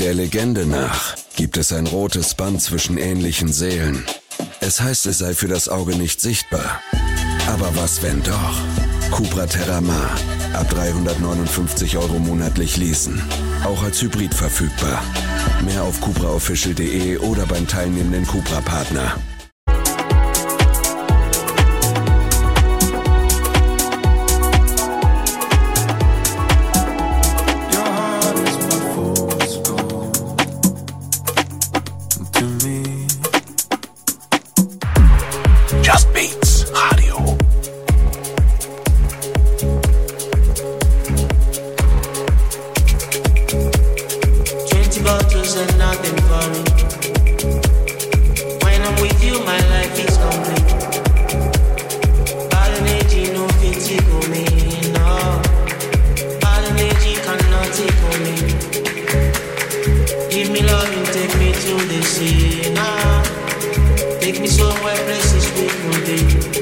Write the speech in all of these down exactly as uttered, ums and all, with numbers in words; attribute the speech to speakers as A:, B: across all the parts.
A: Der Legende nach gibt es ein rotes Band zwischen ähnlichen Seelen. Es heißt, es sei für das Auge nicht sichtbar. Aber was, wenn doch? Cupra Terramar. Ab dreihundertneunundfünfzig Euro monatlich leasen. Auch als Hybrid verfügbar. Mehr auf cupra official punkt de oder beim teilnehmenden Cupra-Partner.
B: Just Beats Radio.
C: Twenty bottles and nothing for me. When I'm with you, my life is complete. Bad energy no fit take me, no. Bad energy cannot take me. Give me love and take me to the sea, now. Take me somewhere places people be.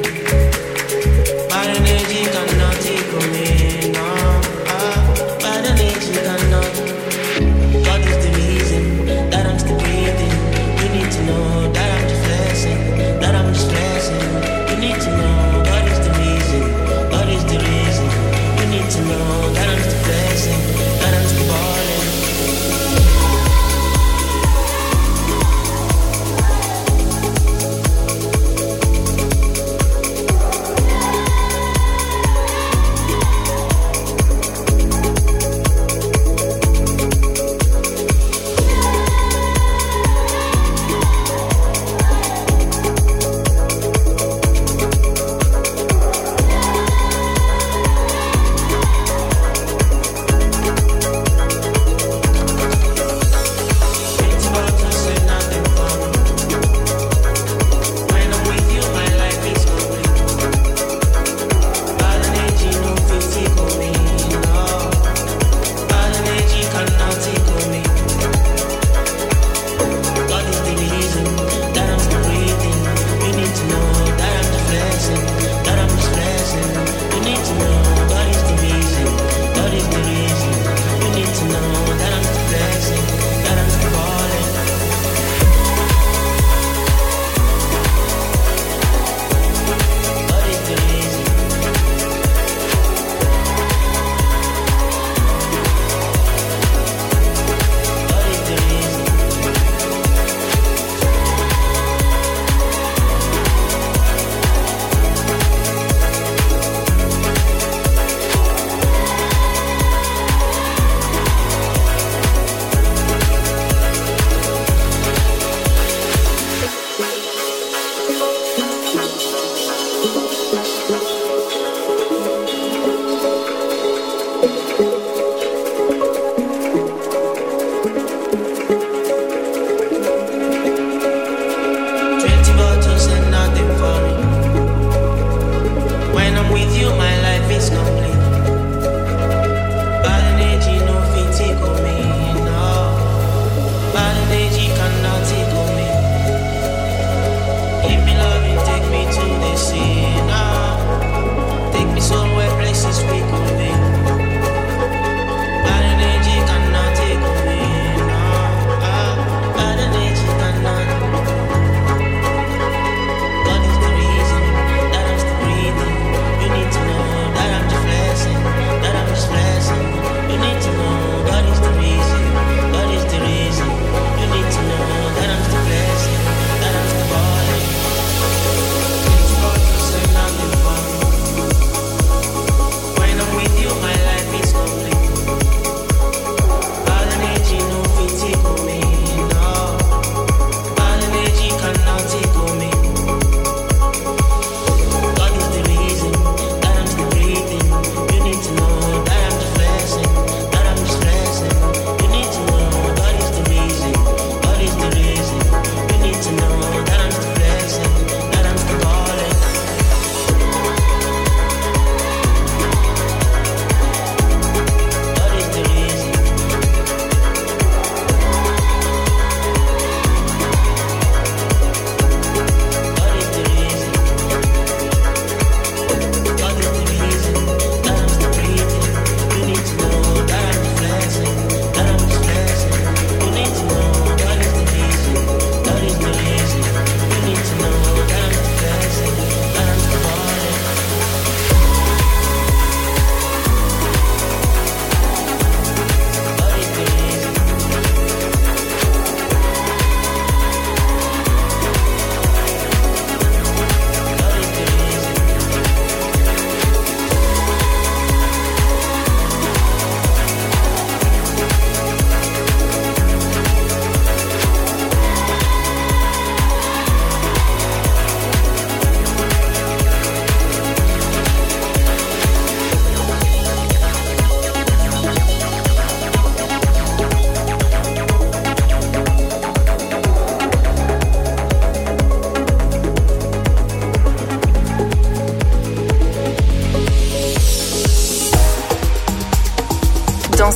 C: Bad energy cannot take me, no. Ah, bad energy cannot. God is the reason that I'm still breathing. You need to know that I'm just blessing, that I'm just blessing. You need to know God is the reason, God is the reason. You need to know that I'm still blessing, that I'm still balling.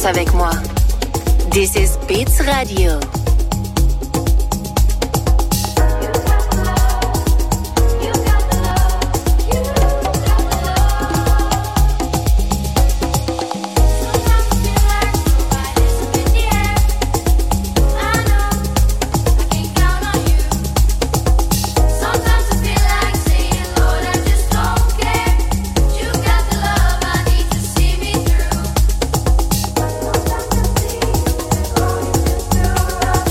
D: avec moi. This is Beats Radio.
E: Through.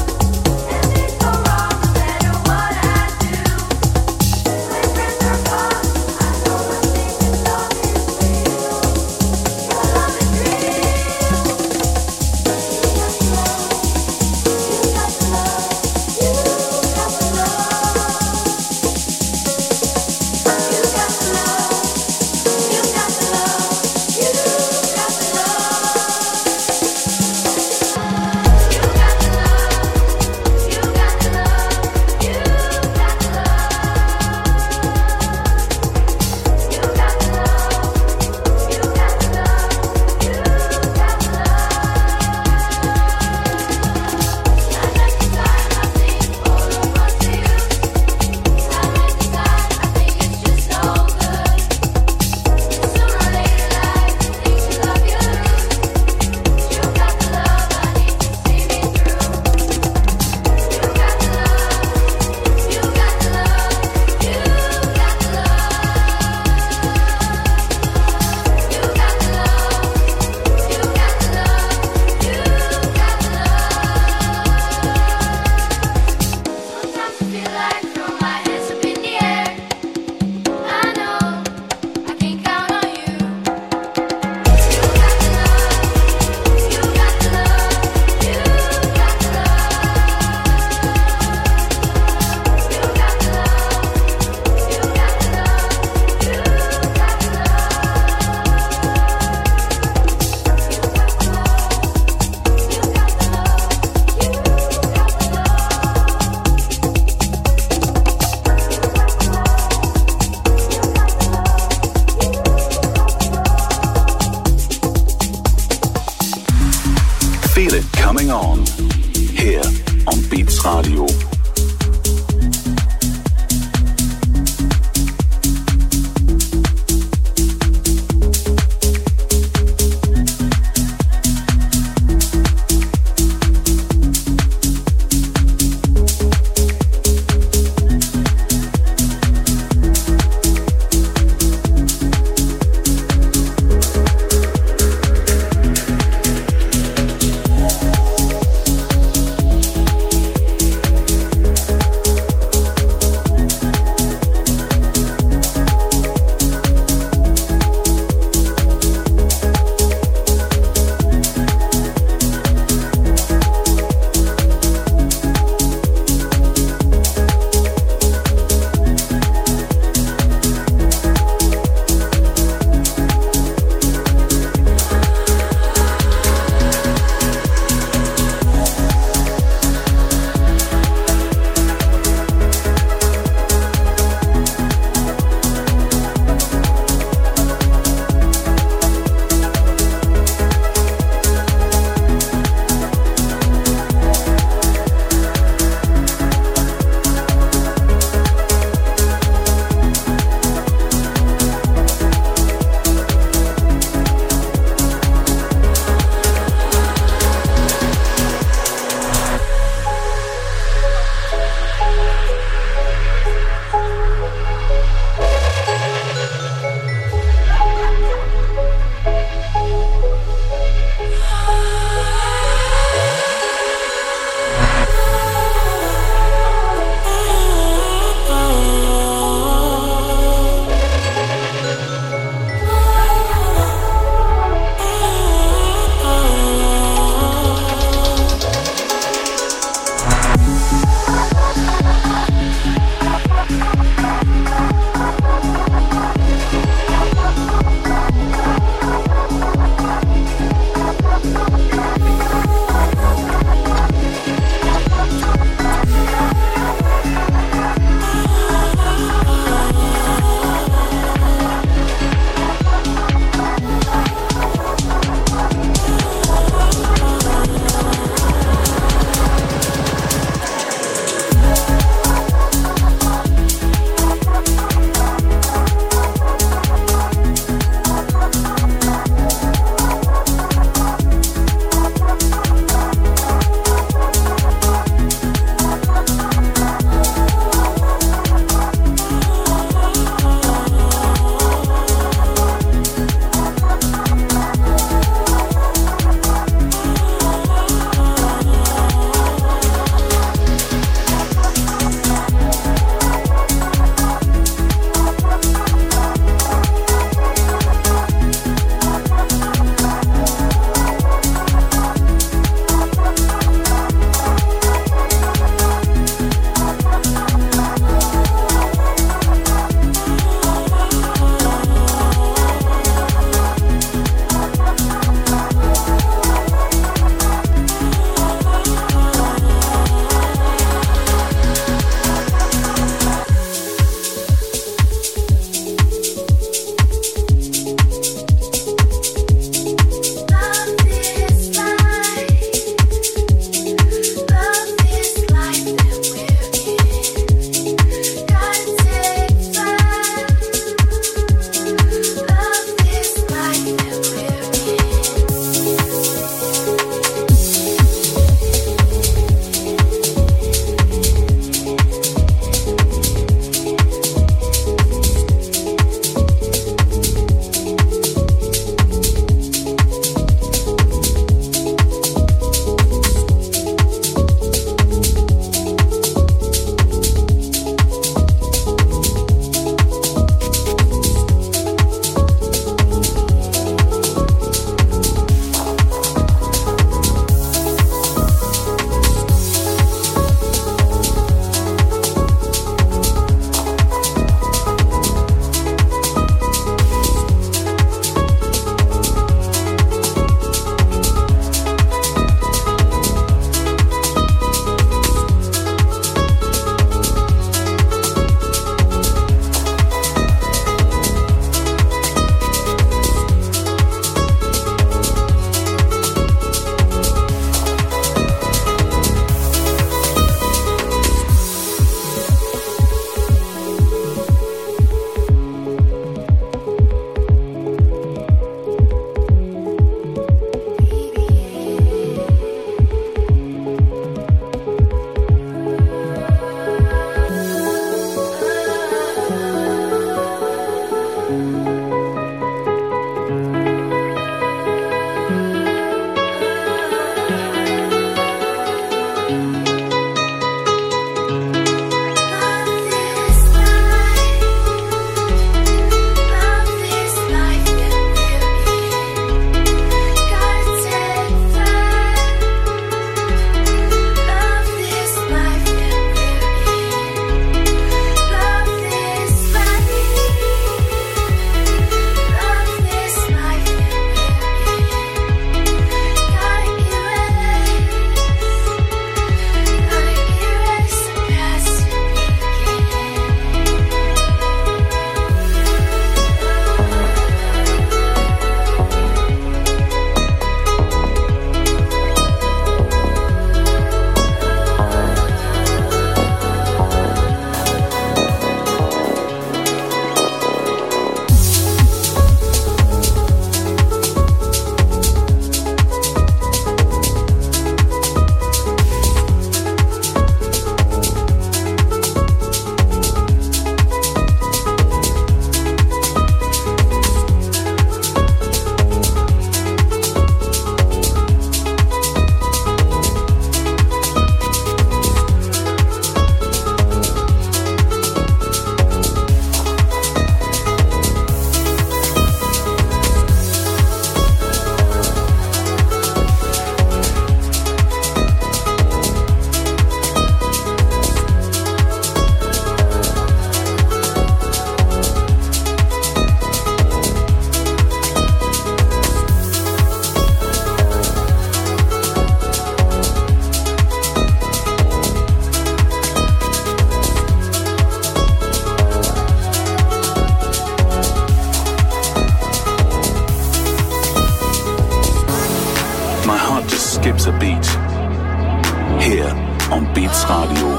B: Here on Beats Radio.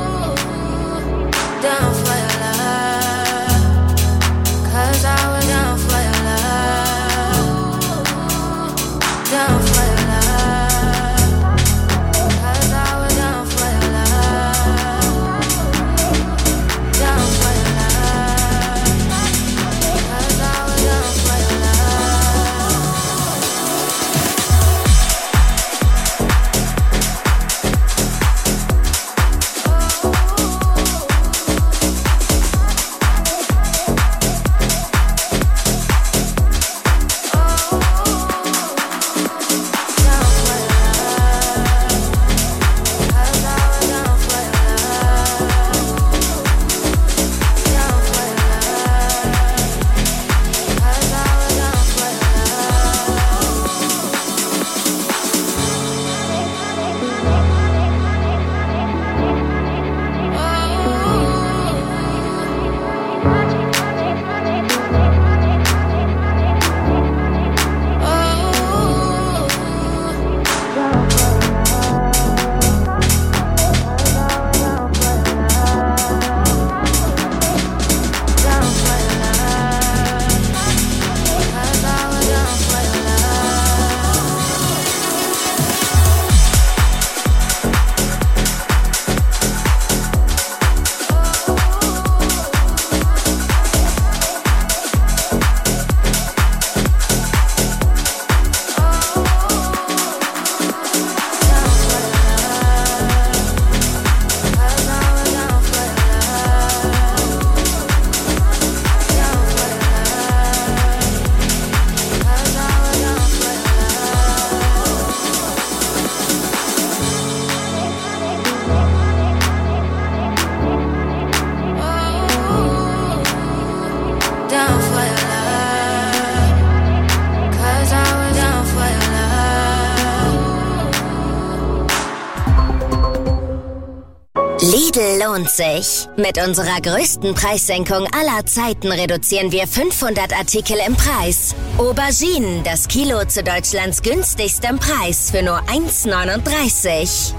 E: Down for your love, 'cause I was down for your love, down for your love, 'cause I was down for your love, down for your love, 'cause I was down for your love.
D: Lidl lohnt sich. Mit unserer größten Preissenkung aller Zeiten reduzieren wir fünfhundert Artikel im Preis. Auberginen, das Kilo zu Deutschlands günstigstem Preis für nur eins neununddreißig.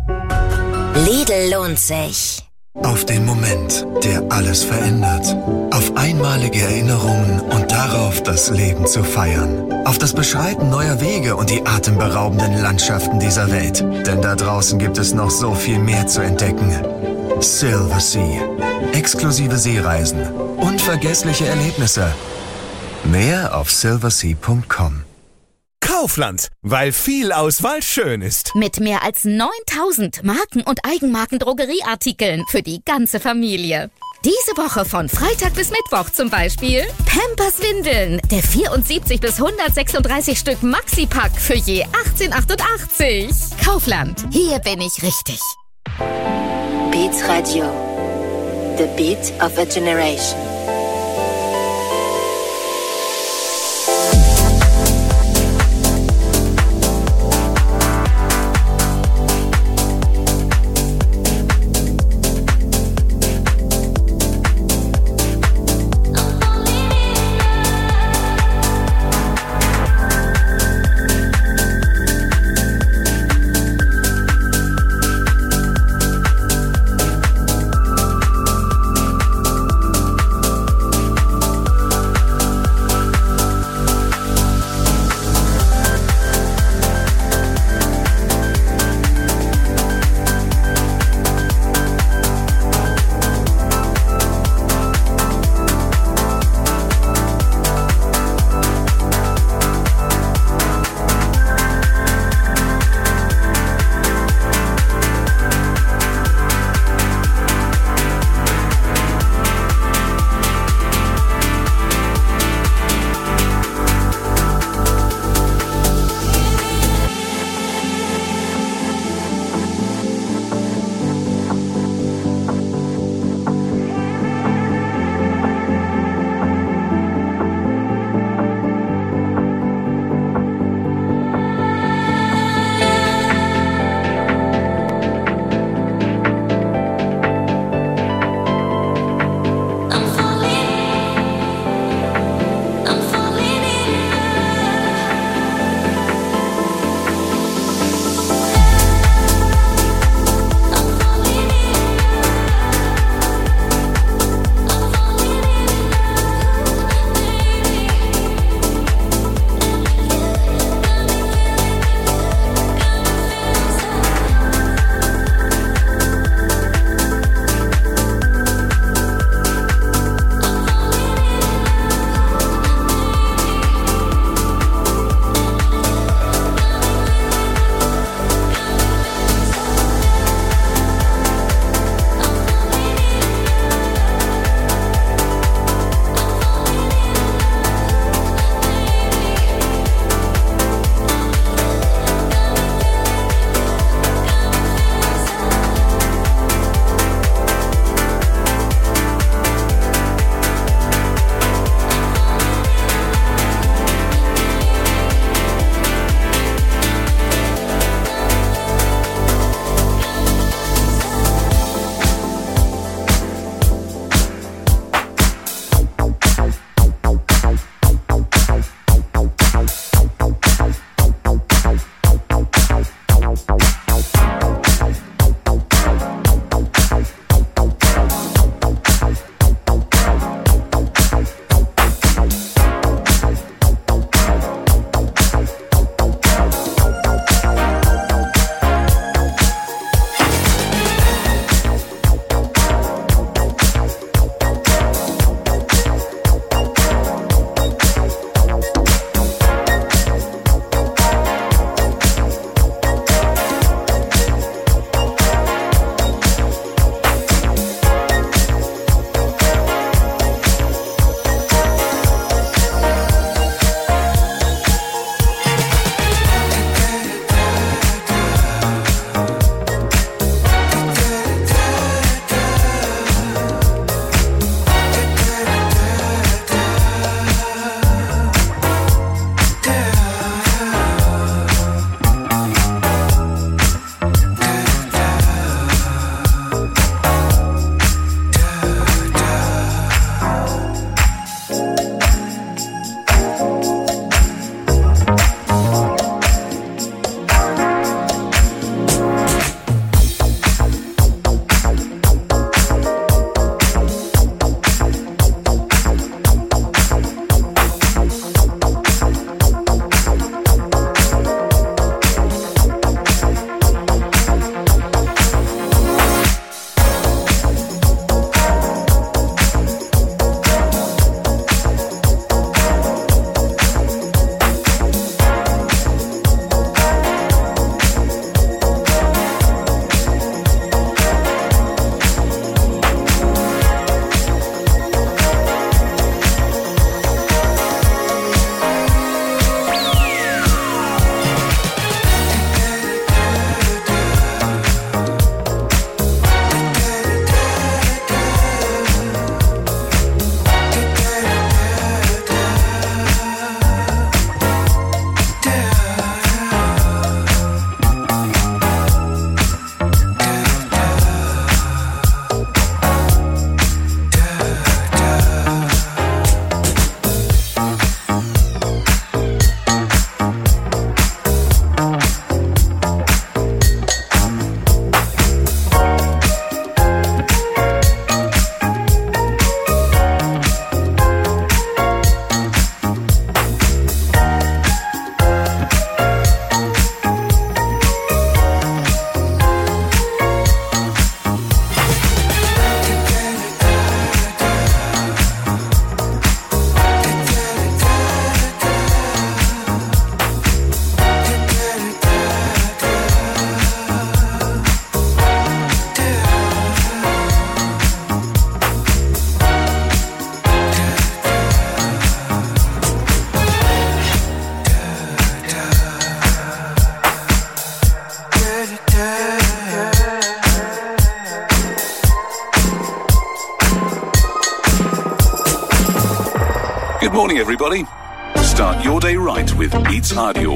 D: Lidl lohnt sich.
F: Auf den Moment, der alles verändert. Auf einmalige Erinnerungen und darauf, das Leben zu feiern. Auf das Beschreiten neuer Wege und die atemberaubenden Landschaften dieser Welt. Denn da draußen gibt es noch so viel mehr zu entdecken. Silversea. Exklusive Seereisen. Unvergessliche Erlebnisse. Mehr auf silversea punkt com.
G: Kaufland, weil viel Auswahl schön ist.
H: Mit mehr als neuntausend Marken- und Eigenmarken-Drogerieartikeln für die ganze Familie. Diese Woche von Freitag bis Mittwoch zum Beispiel Pampers Windeln, der vierundsiebzig bis hundertsechsunddreißig Stück Maxi-Pack für je achtzehn achtundachtzig. Kaufland, hier bin ich richtig.
D: Beats Radio. The beat of a generation.
B: Good morning, everybody. Start your day right with Beats Radio.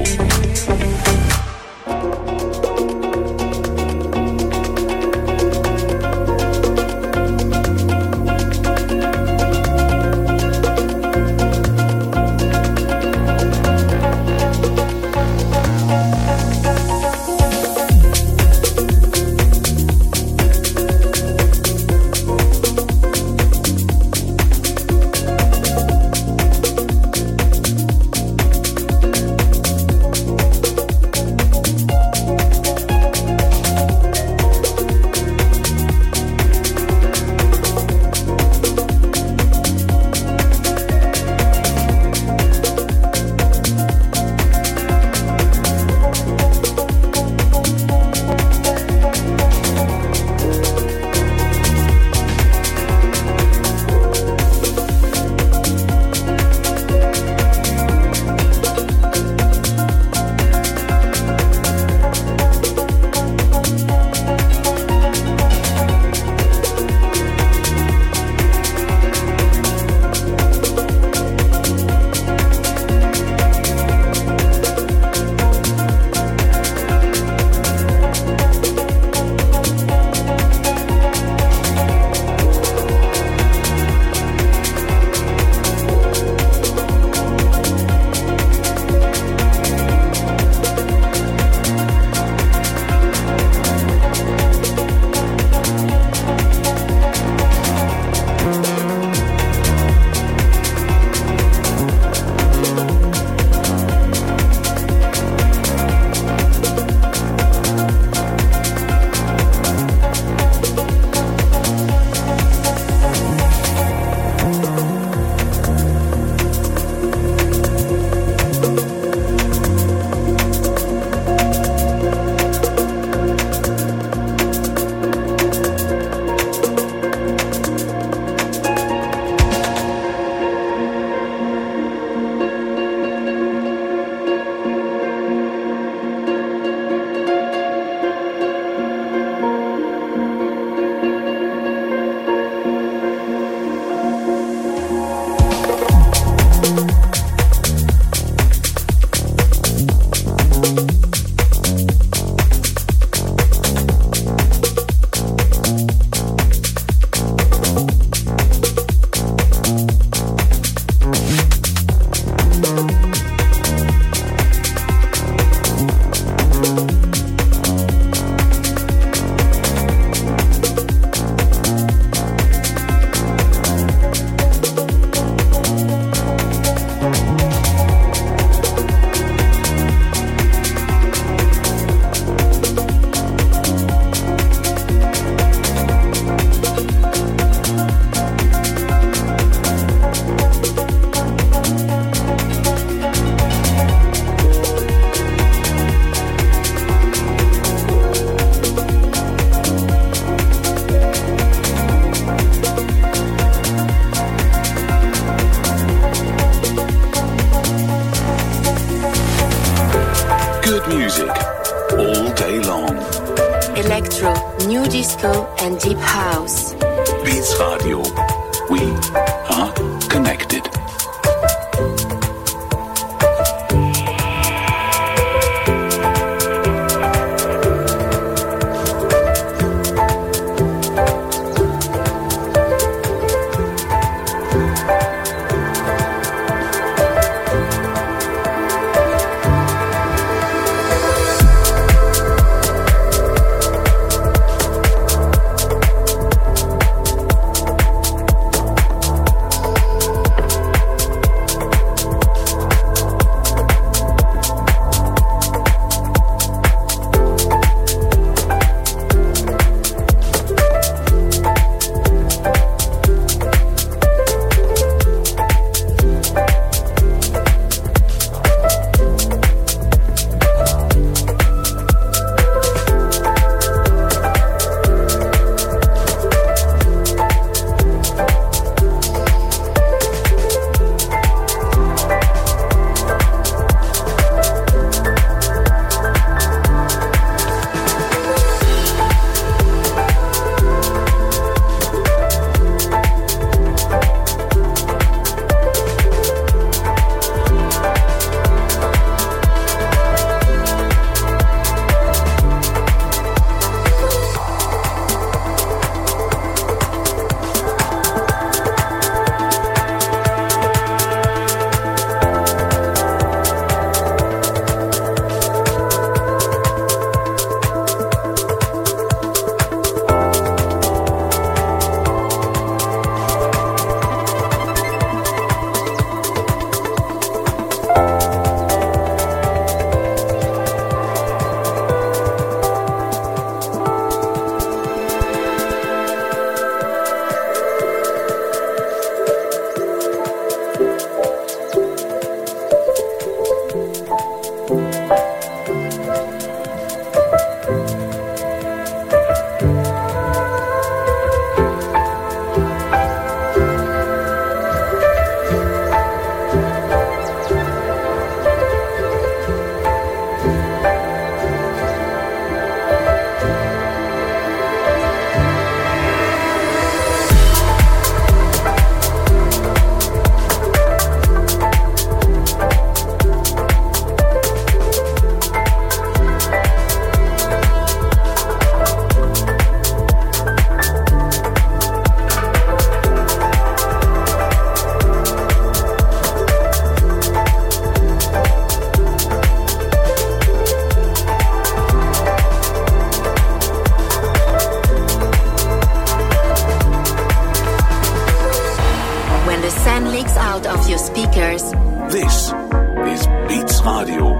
B: music all day long.
I: Electro, new disco and deep house.
B: Beats Radio. We are connected.
I: speakers.
B: This is Beats Radio.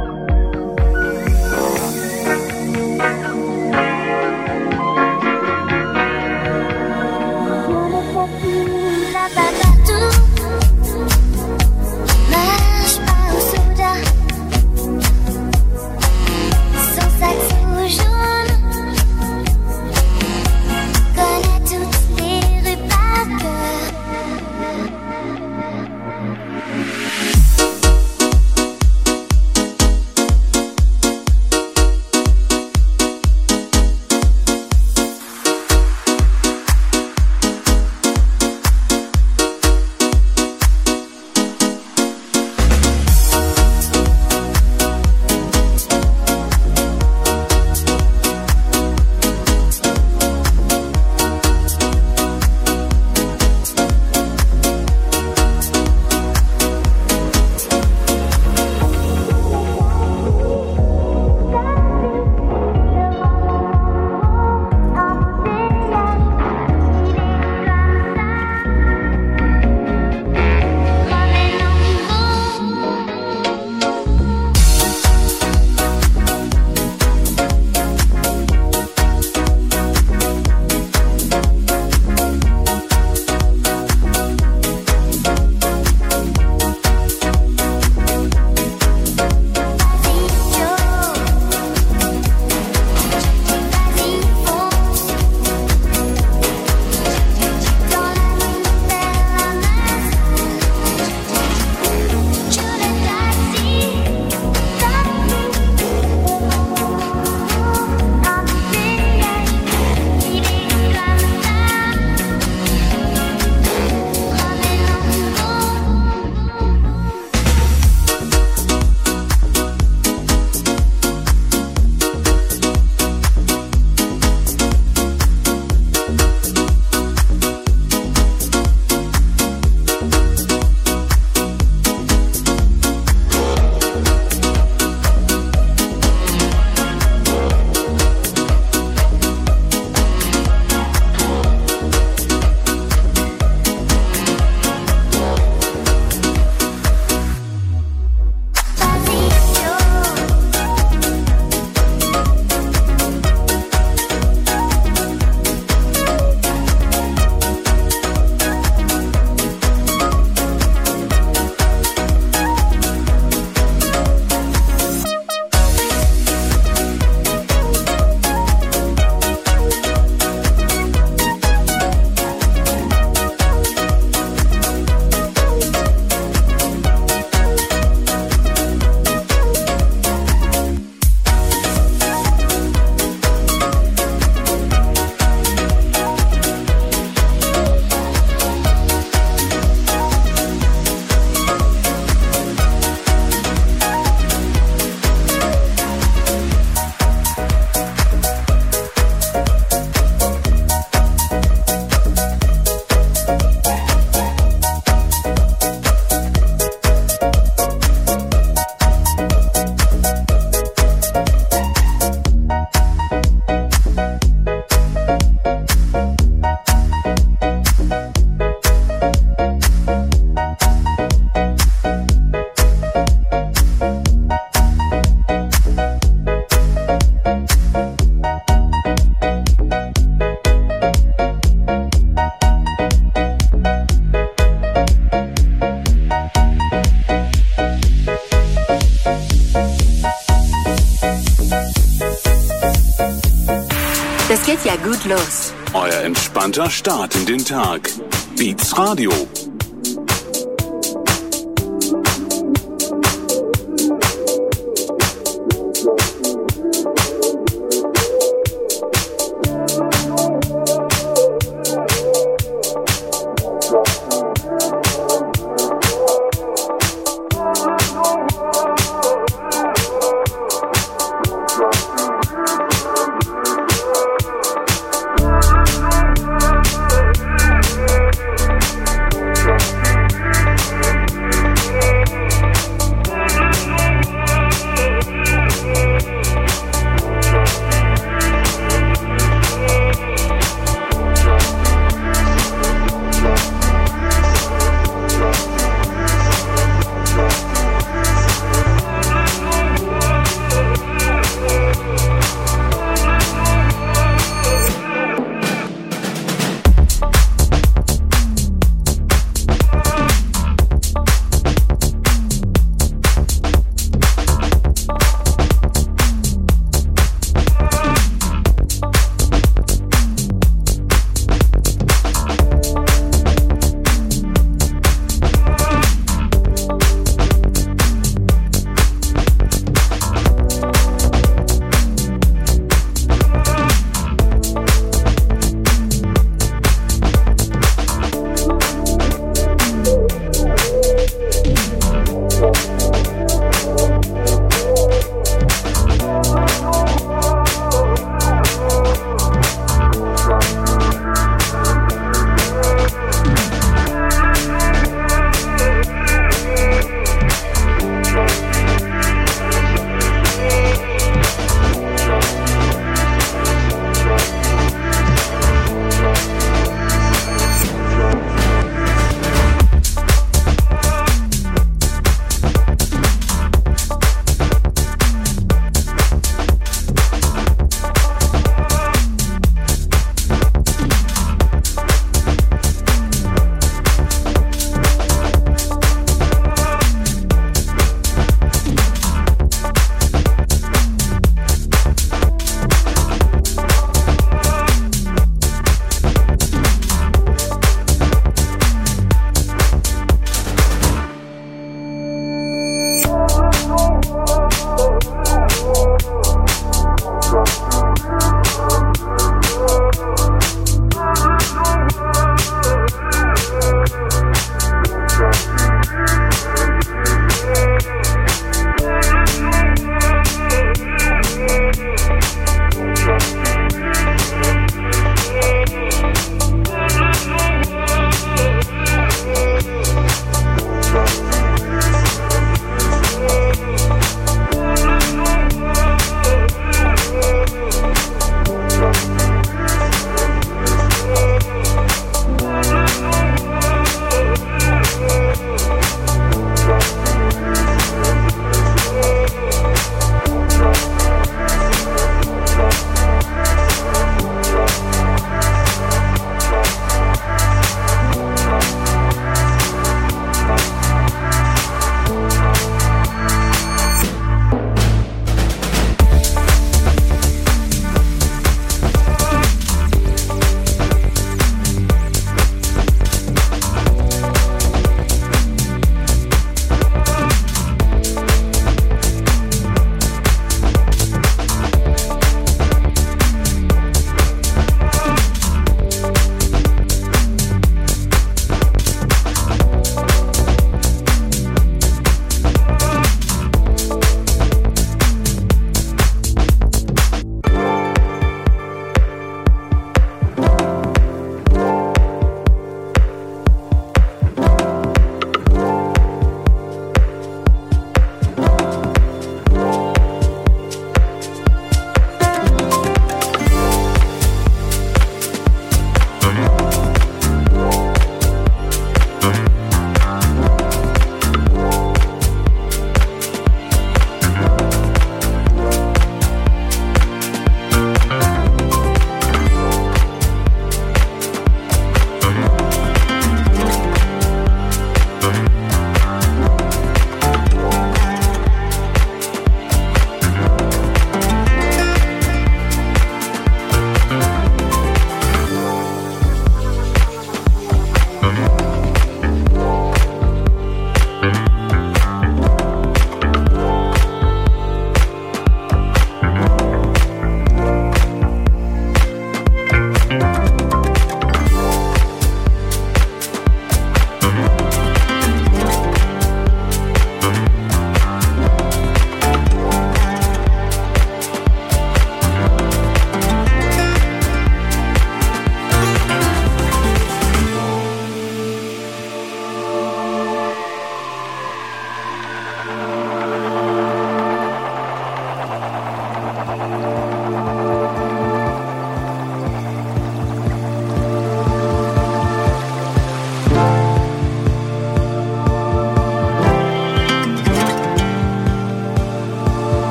I: Das geht ja gut los.
B: Euer entspannter Start in den Tag. Beats Radio.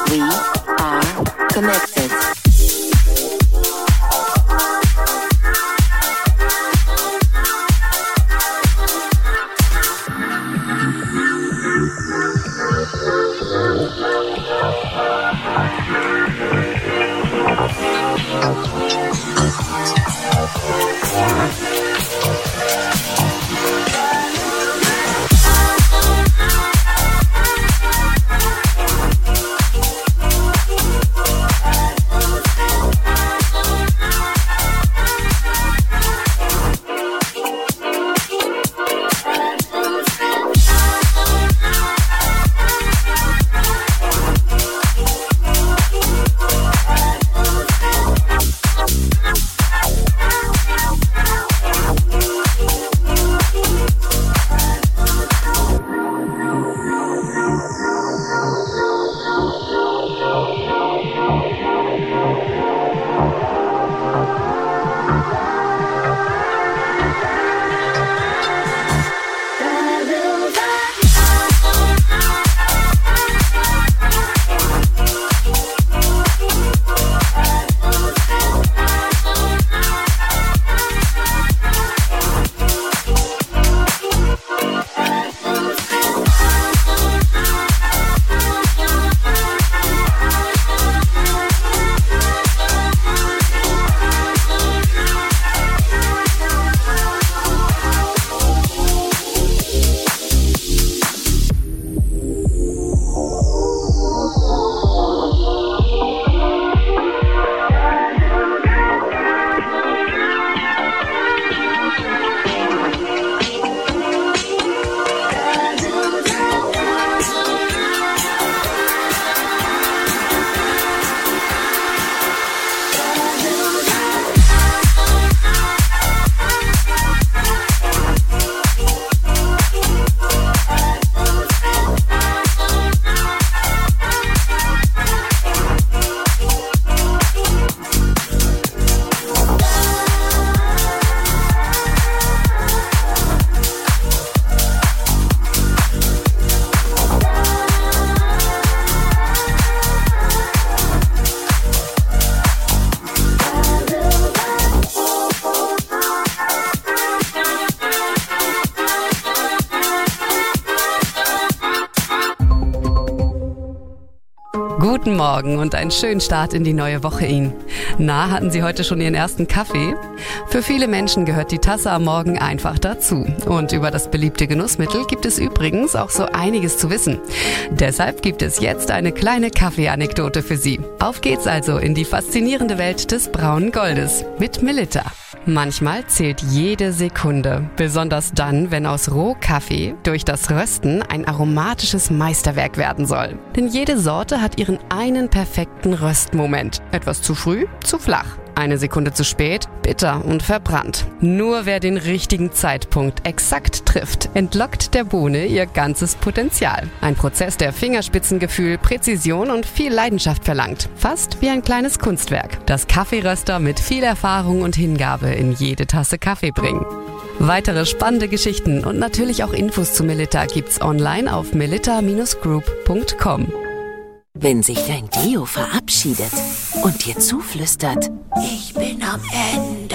I: We are connected.
J: Guten Morgen und einen schönen Start in die neue Woche Ihnen. Na, hatten Sie heute schon Ihren ersten Kaffee? Für viele Menschen gehört die Tasse am Morgen einfach dazu. Und über das beliebte Genussmittel gibt es übrigens auch so einiges zu wissen. Deshalb gibt es jetzt eine kleine Kaffee-Anekdote für Sie. Auf geht's also in die faszinierende Welt des braunen Goldes mit Melitta. Manchmal zählt jede Sekunde, besonders dann, wenn aus Rohkaffee durch das Rösten ein aromatisches Meisterwerk werden soll. Denn jede Sorte hat ihren einen perfekten Röstmoment. Etwas zu früh, zu flach. Eine Sekunde zu spät, bitter und verbrannt. Nur wer den richtigen Zeitpunkt exakt trifft, entlockt der Bohne ihr ganzes Potenzial. Ein Prozess, der Fingerspitzengefühl, Präzision und viel Leidenschaft verlangt. Fast wie ein kleines Kunstwerk, das Kaffeeröster mit viel Erfahrung und Hingabe in jede Tasse Kaffee bringen. Weitere spannende Geschichten und natürlich auch Infos zu Melitta gibt's online auf melitta Bindestrich group Punkt com.
K: Wenn sich dein Deo verabschiedet und dir zuflüstert, ich bin am Ende.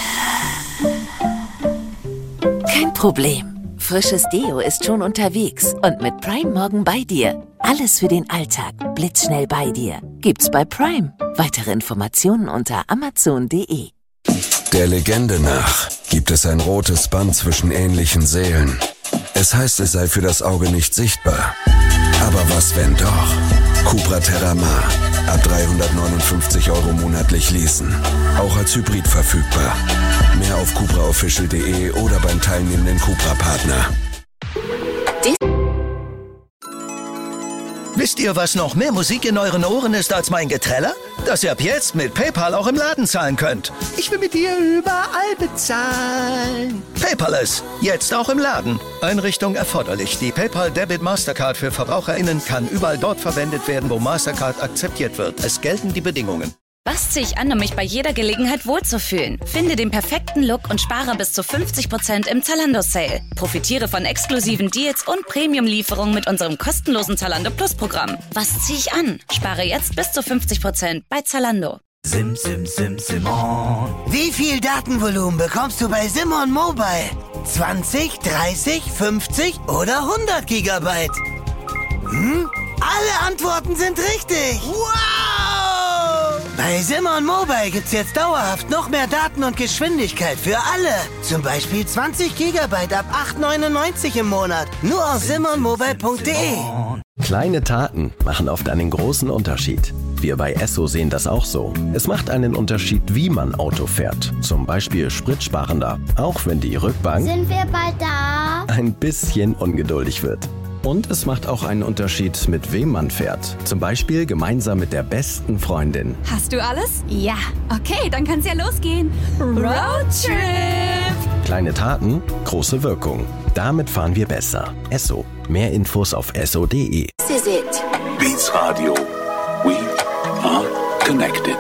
K: Kein Problem. Frisches Deo ist schon unterwegs und mit Prime morgen bei dir. Alles für den Alltag, blitzschnell bei dir. Gibt's bei Prime. Weitere Informationen unter amazon punkt de.
A: Der Legende nach gibt es ein rotes Band zwischen ähnlichen Seelen. Es heißt, es sei für das Auge nicht sichtbar. Aber was, wenn doch? Cupra Terramar. Ab dreihundertneunundfünfzig Euro monatlich leasen. Auch als Hybrid verfügbar. Mehr auf cupra official punkt de oder beim teilnehmenden Cupra-Partner.
L: Wisst ihr, was noch mehr Musik in euren Ohren ist als mein Geträller? Dass ihr ab jetzt mit PayPal auch im Laden zahlen könnt. Ich will mit dir überall bezahlen. Paperless, jetzt auch im Laden. Einrichtung erforderlich. Die PayPal Debit Mastercard für VerbraucherInnen kann überall dort verwendet werden, wo Mastercard akzeptiert wird. Es gelten die Bedingungen.
M: Was ziehe ich an, um mich bei jeder Gelegenheit wohlzufühlen? Finde den perfekten Look und spare bis zu fünfzig Prozent im Zalando-Sale. Profitiere von exklusiven Deals und Premium-Lieferungen mit unserem kostenlosen Zalando Plus-Programm. Was ziehe ich an? Spare jetzt bis zu fünfzig Prozent bei Zalando.
N: Sim, sim, sim, Simon.
O: Wie viel Datenvolumen bekommst du bei Simon Mobile? zwanzig, dreißig, fünfzig oder hundert Gigabyte? Hm? Alle Antworten sind richtig. Wow! Bei Simon Mobile gibt's jetzt dauerhaft noch mehr Daten und Geschwindigkeit für alle. Zum Beispiel zwanzig Gigabyte ab acht neunundneunzig im Monat. Nur auf simon mobile punkt de.
P: Kleine Taten machen oft einen großen Unterschied. Wir bei Esso sehen das auch so. Es macht einen Unterschied, wie man Auto fährt. Zum Beispiel spritsparender. Auch wenn die Rückbank
Q: Sind wir bald da?
P: ein bisschen ungeduldig wird. Und es macht auch einen Unterschied, mit wem man fährt. Zum Beispiel gemeinsam mit der besten Freundin.
R: Hast du alles? Ja. Okay, dann kann's ja losgehen. Roadtrip!
P: Kleine Taten, große Wirkung. Damit fahren wir besser. Esso. Mehr Infos auf esso punkt de.
I: This is it.
B: Beats Radio. We are connected.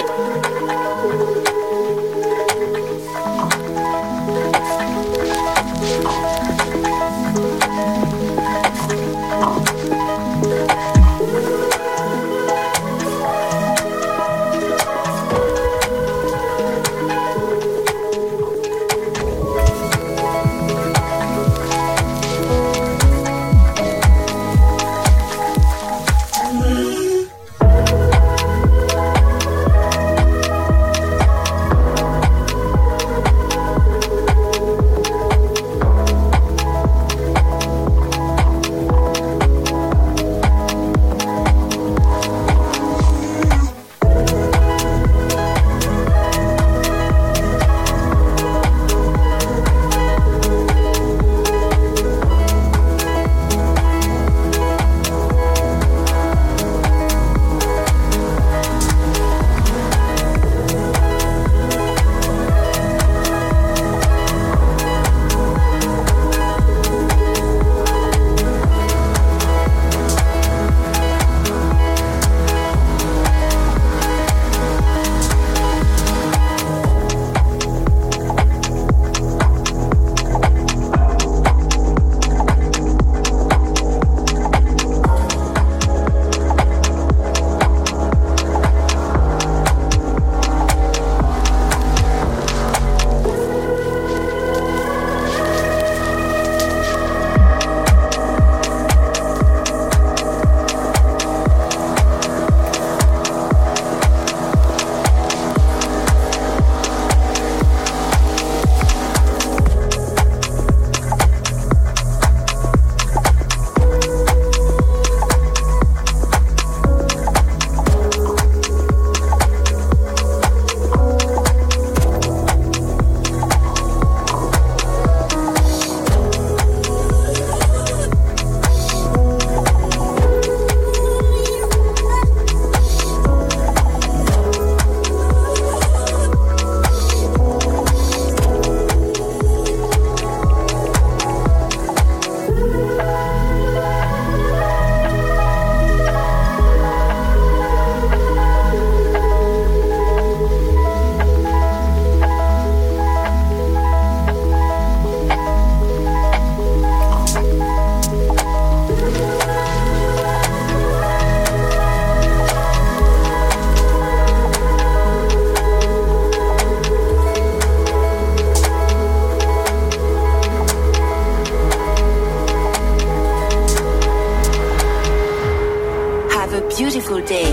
I: Beautiful day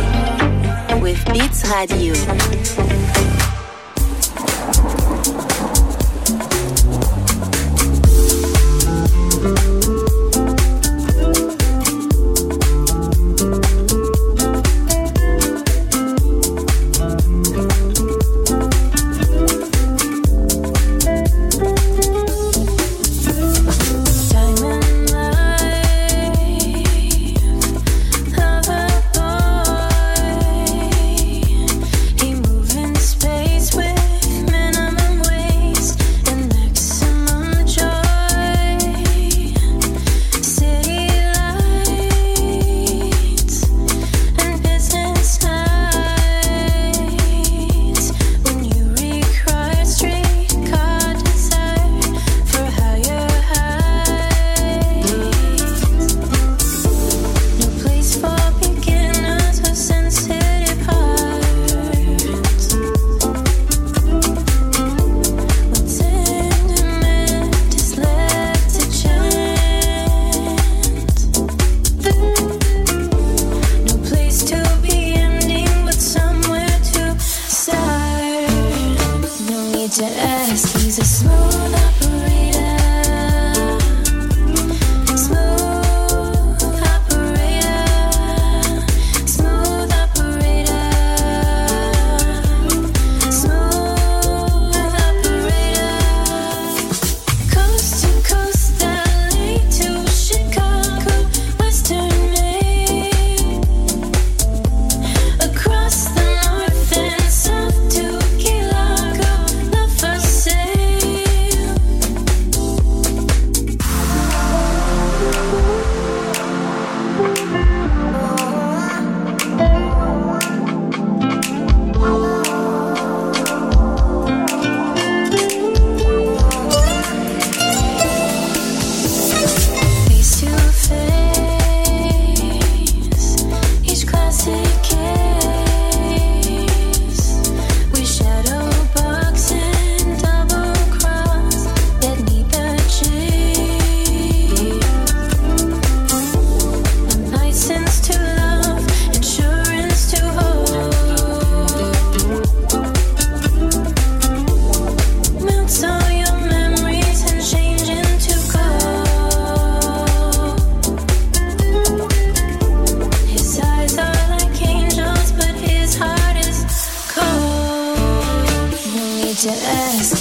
I: with Beats Radio.
E: He moving.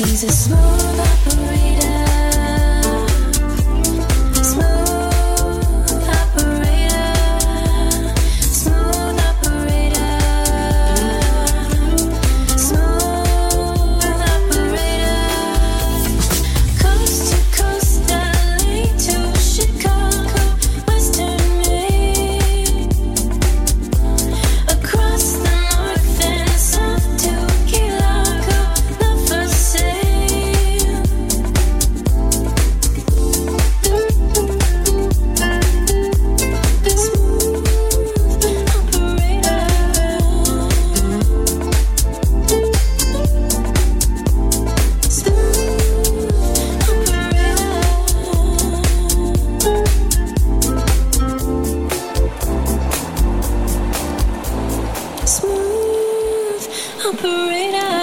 E: He's a smooth operator. Smooth operator. Smooth operator. Smooth operator. Coast to coast, L A to Chicago, Western Maine. Across the north and south to Key Largo, never sail. Smooth operator.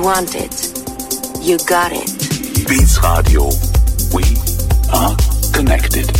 I: want it, you got it.
B: Beats Radio. We are connected.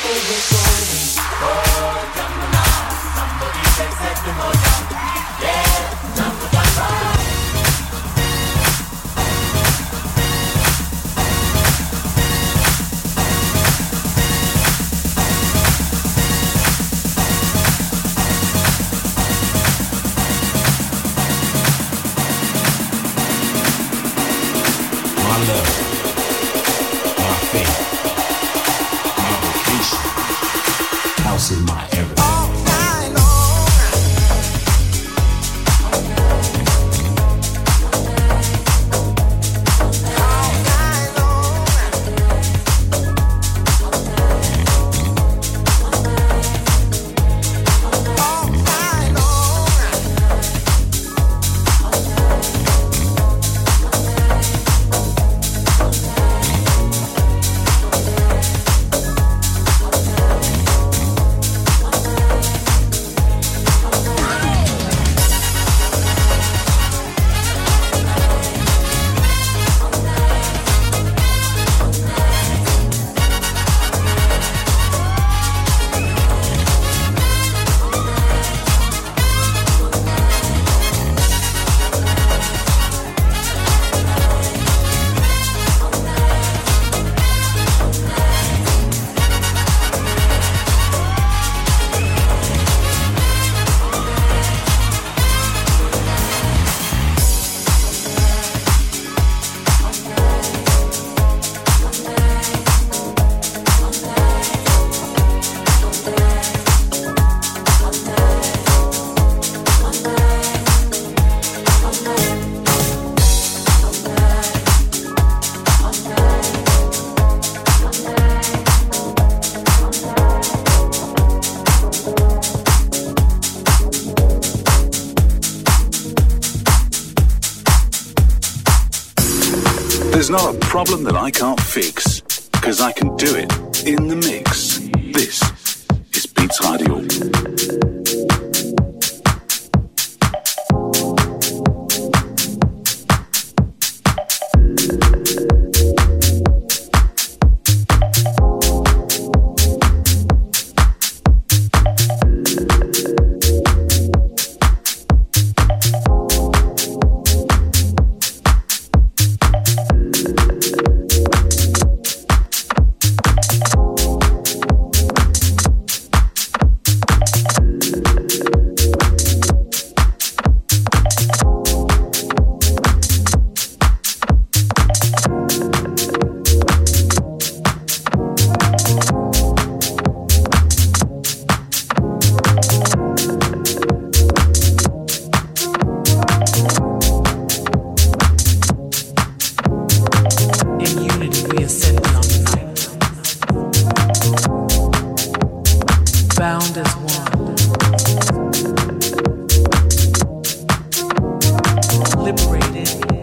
B: There's not a problem that I can't fix, because I can do it in the mix. This is Beats Radio.
Q: Bound as one, liberated.